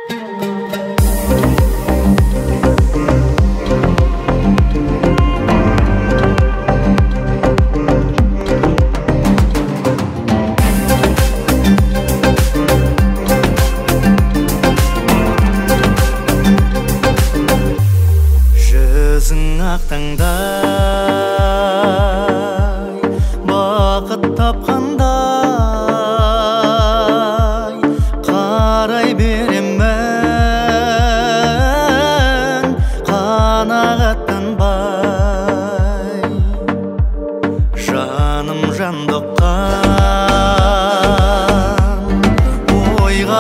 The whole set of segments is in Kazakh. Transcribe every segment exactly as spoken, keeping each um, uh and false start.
Жүзің ақ таңдай, бақыт тапқандай, қарай беремін қанағаттанбай. Жаным жандыққан, ойға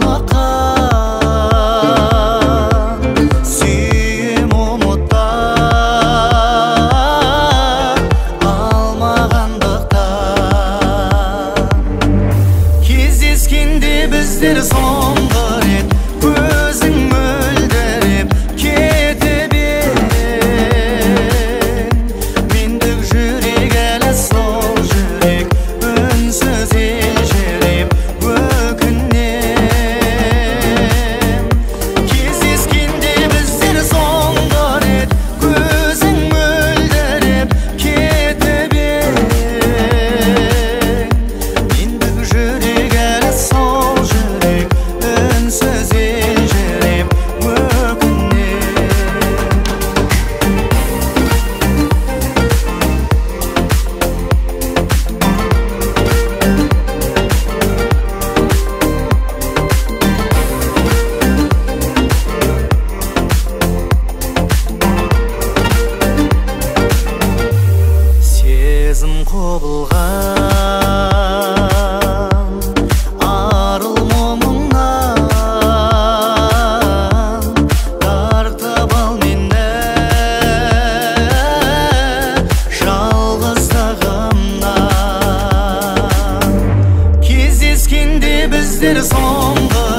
орныққан, сүйем ұмыттан алмағандықтан. Кездескенде біздер соңғы рет, көзің мөлдіреп кетіп ең. Мендік жүрек әлі сол жүрек, үнсіз елжіреп өкінем. Кездескенде біздер соңғы рет, көзің мөлдіреп кетіп ең. Мендік жүрек әлі сол жүрек, үнсіз елжіреп өкінем. Сезім құбылған, арыл мұңымнан, тартып ал мені жалғыздығымнан. Кездескенде біздер соңғы